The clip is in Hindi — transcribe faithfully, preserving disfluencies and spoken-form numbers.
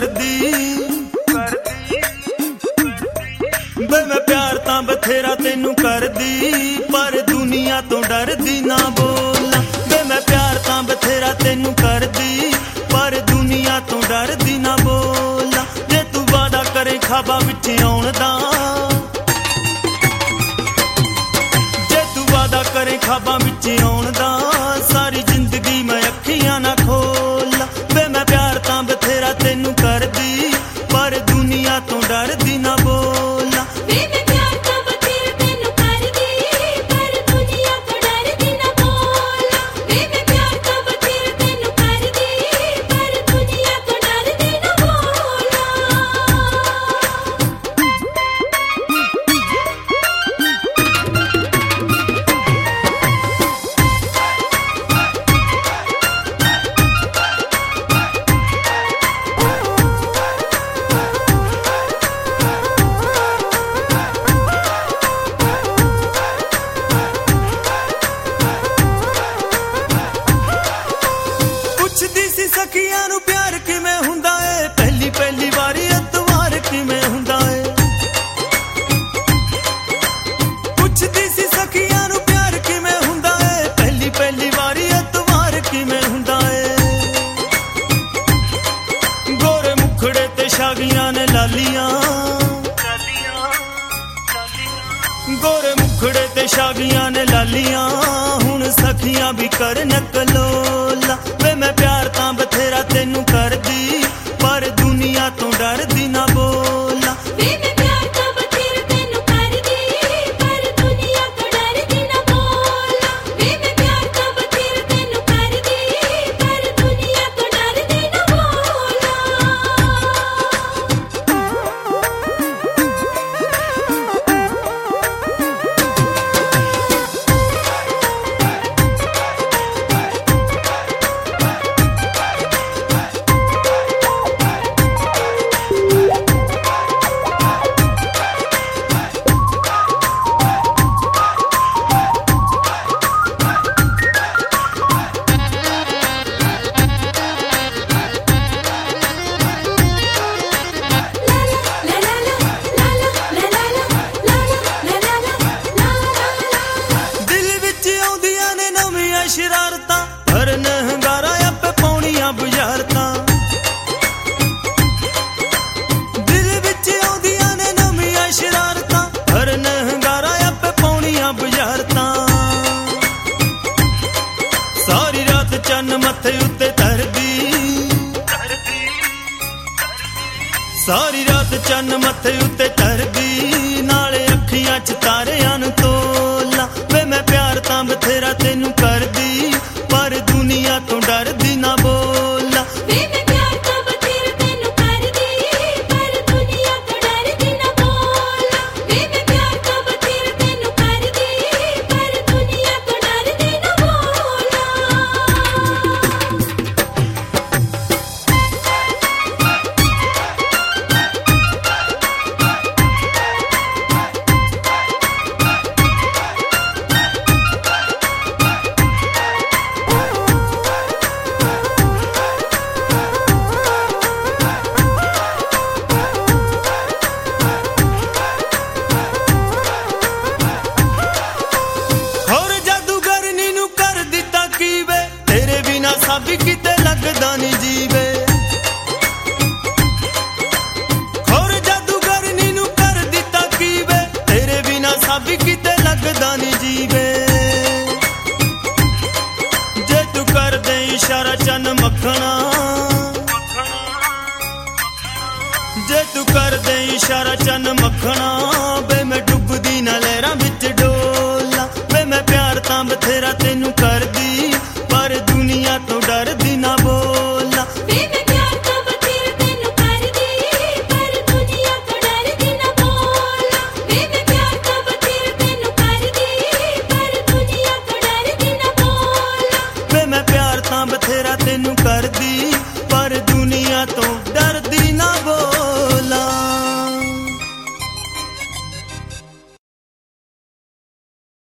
करदी वे मैं प्यार तां बथेरा तेनू करदी पर दुनिया तो डरदी ना बोला वे मैं प्यार तां बथेरा तेनू करदी पर दुनिया तो डरदी ना बोला जे तू वादा करे खाबा विच आउण दा जे तू वादा करे खाबा विच आउण दा सारी जिंदगी मैं अखियां ना खोला वे मैं प्यार तां बथेरा तेनू करदी पर दुनिया तो डरदी ना बोला वे मैं प्यार तां बथेरा तेनू करदी पर दुनिया तो डरदी ना बोला वे मैं प्यार तां बथेरा तेनू करदी पर दुनिया तो डरदी ना बोला। पुछदी सी सखियां नू प्यार किवें हुंदा ए पहली पहली वारी अतवार किवें हुंदा ए पुछदी सी सखियां नू प्यार किवें हुंदा ए पहली पहली वारी अतवार किवें हुंदा ए गोरे मुखड़े ते शागियां ने लालियां गोरे मुखड़े ते शागियां ने लालियां हुण सखियां भी करन कलोला वे मैं प्यार तां बथेरा तेनू करदी पर दुनिया तो डरदी ना बोला वे मैं प्यार तां बथेरा तेनू करदी पर दुनिया तो डरदी ना बोला वे मैं प्यार तां बथेरा तेनू करदी पर दुनिया तो डरदी ना बोला। दिल विच आउंदियां ने नवीआं शरारतां भरन हंगारा आपे पौणियां बुझारतां दिल विच आउंदियां ने नवीआं शरारतां भरन हंगारा आपे पौणियां बुझारतां सारी रात चन्न मथे उत्ते तरदी सारी रात चन्न मथे उत्ते तरदी नाले अखियां च तारियां नू तोला वे मैं प्यार तां बथेरा तेनू करदी पर दुनिया तो डरदी ना बोला वे मैं प्यार तां बथेरा तेनू करदी पर दुनिया तो डरदी ना बोला वे मैं प्यार तां बथेरा तेनू करदी पर दुनिया तो डरदी ना बोला। होर जादूगर नीनू कर दिता की वे तेरे बिना साबी किते लगदा नी जीवे होर जादूगर नीनू कर दिता की वे तेरे बिना साबी किते लगदा नी जीवे जे तू कर दे इशारा चन्न मखना जे तू कर दे इशारा चन्न मखना बे मैं डुबदी ना लहरां विच डोला वे मैं प्यार तां बथेरा तेनू करदी पर दुनिया तो डरदी ना बोला वे मैं प्यार तां बथेरा तेनू करदी पर दुनिया तो डरदी ना बोला वे मैं प्यार तां बथेरा तेनू करदी पर दुनिया तो डरदी ना बोला वे मैं प्यार तां बथेरा तेनू करदी